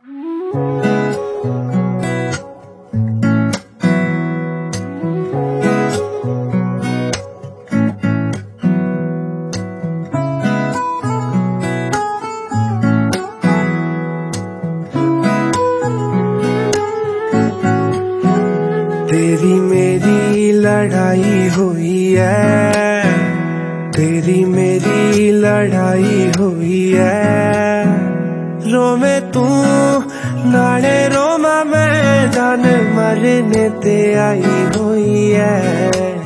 तेरी मेरी लड़ाई हुई है, तेरी मेरी लड़ाई हुई है। रोवे तू नाले रोमा मैं, जान मरने ते आई हुई है।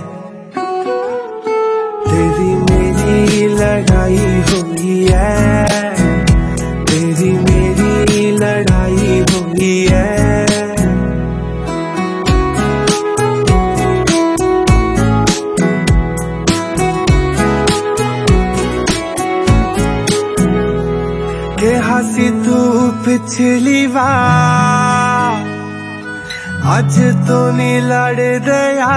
तेरी मेरी लड़ाई हुई है, तेरी मेरी लड़ाई हुई है। के हसी तू पिछली बार, अज तो नहीं लड़ दया,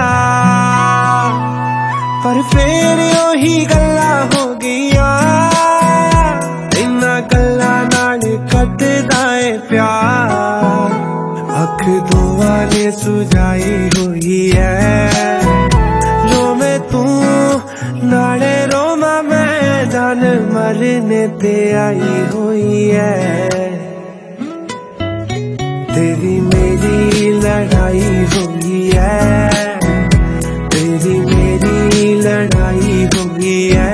पर फिर ओही गल्ला हो गईया। इन्ना गल्ला नाल कटदा है प्यार, अख दुआ ने सुझाई हुई है। रोवे तू नाले रोमा मैं, जान मरने ते आई हुई है। तेरी मेरी लड़ाई हुई है, तेरी मेरी लड़ाई हुई है।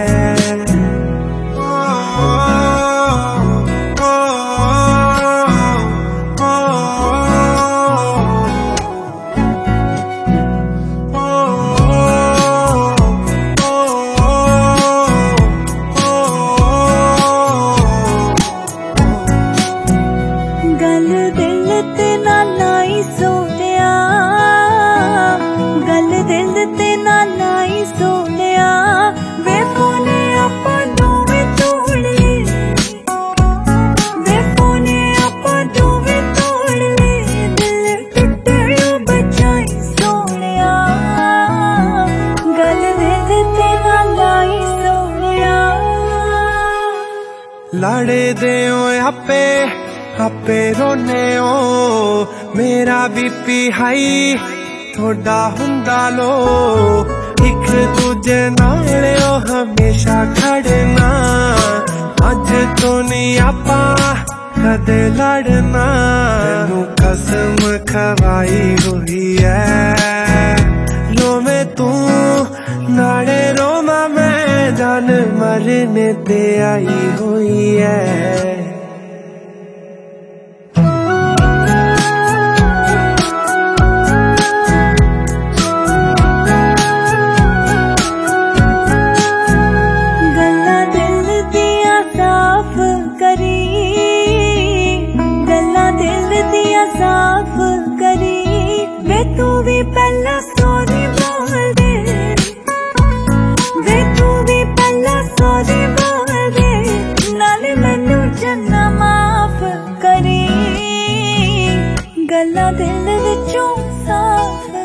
गल दिल ते ना लाई सोनिया, गल दिल ते ना लाई सोनिया। वे फोने आपां दोवें तोड़ ले, वे फोने आपां दोवें तोड़ ले। दिल टुटणों बचाई सोनिया, गल दिल ते ना लाई सोनिया। लड़े दे आपे आपे रोने ओ, मेरा बीपी हाई थोड़ा हुंदा लो। एक दूजे नाल ओ हमेशा खड़ना, अज तो नहीं आपा कदे लड़ना। तैनू कसम खवाई हुई है। रोवे तू नाले रोमा मैं, जान मरने ते आई हुई है। साफ करी वे तू भी पहला सॉरी बोल दे, वे तू भी पहला सॉरी बोल दे। नाले मैनू जन्ना माफ करी, गल्लां दिल विचों साफ